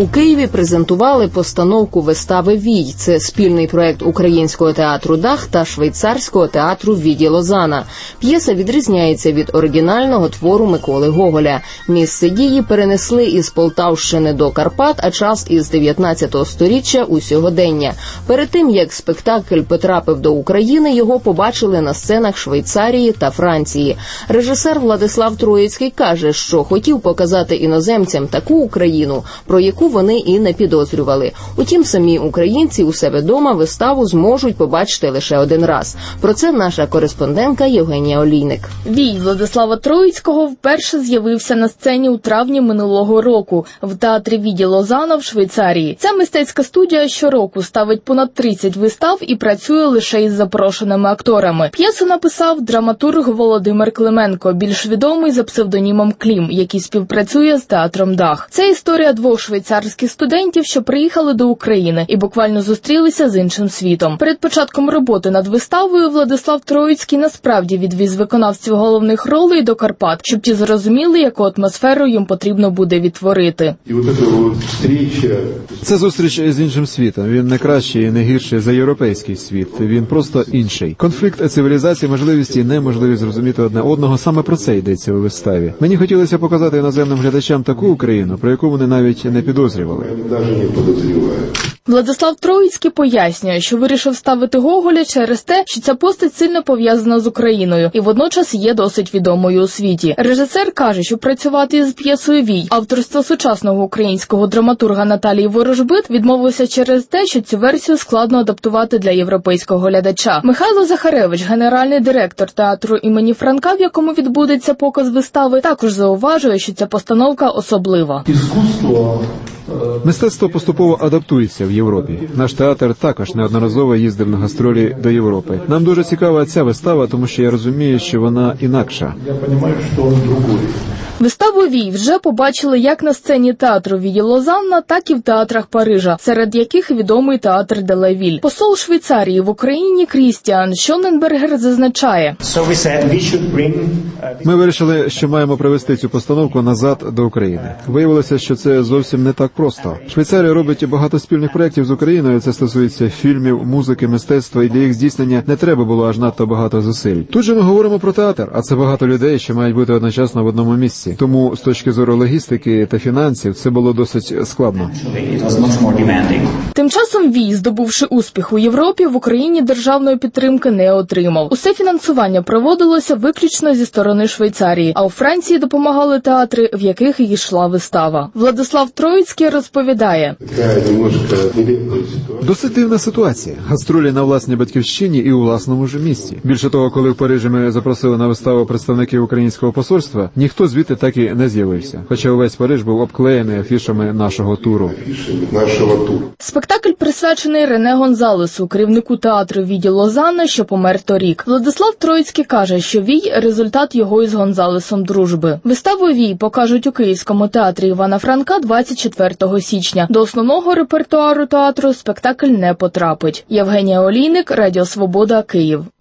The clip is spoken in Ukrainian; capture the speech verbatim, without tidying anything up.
У Києві презентували постановку вистави «Вій». Це спільний проект Українського театру «Дах» та швейцарського театру «Віді Лозана». П'єса відрізняється від оригінального твору Миколи Гоголя. Місце дії перенесли із Полтавщини до Карпат, а час із дев'ятнадцятого сторіччя у сьогодення. Перед тим, як спектакль потрапив до України, його побачили на сценах Швейцарії та Франції. Режисер Владислав Троїцький каже, що хотів показати іноземцям таку Україну, про яку вони і не підозрювали. Утім, самі українці у себе дома виставу зможуть побачити лише один раз. Про це наша кореспондентка Євгенія Олійник. «Вій» Владислава Троїцького вперше з'явився на сцені у травні минулого року в театрі «Віді Лозана» в Швейцарії. Ця мистецька студія щороку ставить понад тридцять вистав і працює лише із запрошеними акторами. П'єсу написав драматург Володимир Клименко, більш відомий за псевдонімом Клім, який співпрацює з театром «Дах». Це історія двох швейцарських студентів, що приїхали до України і буквально зустрілися з іншим світом. Перед початком роботи над виставою Владислав Троїцький насправді відвіз виконавців головних ролей до Карпат, щоб ті зрозуміли, яку атмосферу їм потрібно буде відтворити. Це зустріч з іншим світом. Він не кращий і не гірший за європейський світ. Він просто інший. Конфлікт цивілізації, можливість і неможливість зрозуміти одне одного. Саме про це йдеться у виставі. Мені хотілося показати іноземним глядачам таку Україну, про яку вони навіть не підозрювали. Владислав Троїцький пояснює, що вирішив ставити Гоголя через те, що ця постать сильно пов'язана з Україною і водночас є досить відомою у світі. Режисер каже, що працювати з п'єсою «Вій» авторства сучасного українського драматурга Наталії Ворожбит відмовився через те, що цю версію складно адаптувати для європейського глядача. Михайло Захаревич, генеральний директор театру імені Франка, в якому відбудеться показ вистави, також зауважує, що ця постановка особлива. Мистецтво поступово адаптується в Європі. Наш театр також неодноразово їздив на гастролі до Європи. Нам дуже цікава ця вистава, тому що я розумію, що вона інакша. Виставу «Вій» вже побачили як на сцені театру «Віді Лозана», так і в театрах Парижа, серед яких відомий театр «Де ла Віль». Посол Швейцарії в Україні Крістіан Шоненбергер зазначає: Ми вирішили, що маємо привезти цю постановку назад до України. Виявилося, що це зовсім не так просто. Швейцарія робить багато спільних проєктів з Україною, це стосується фільмів, музики, мистецтва, і для їх здійснення не треба було аж надто багато зусиль. Тут же ми говоримо про театр, а це багато людей, що мають бути одночасно в одному місці. Тому з точки зору логістики та фінансів це було досить складно. Тим часом «Вій», здобувши успіх у Європі, в Україні державної підтримки не отримав. Усе фінансування проводилося виключно зі сторони Швейцарії, а у Франції допомагали театри, в яких йшла вистава. Владислав Троїцький розповідає: Досить дивна ситуація. Гастролі на власній батьківщині і у власному ж місті. Більше того, коли в Парижі ми запросили на виставу представників українського посольства, ніхто звідти так і не з'явився. Хоча увесь Париж був обклеєний афішами нашого туру. Спектакль присвячений Рене Гонзалесу, керівнику театру «Віді Лозана», що помер торік. Владислав Троїцький каже, що «Вій» – результат його із Гонзалесом дружби. Виставу «Вій» покажуть у Київському театрі Івана Франка двадцять четвертого січня. До основного репертуару театру спектакль не потрапить. Євгенія Олійник, Радіо Свобода, Київ.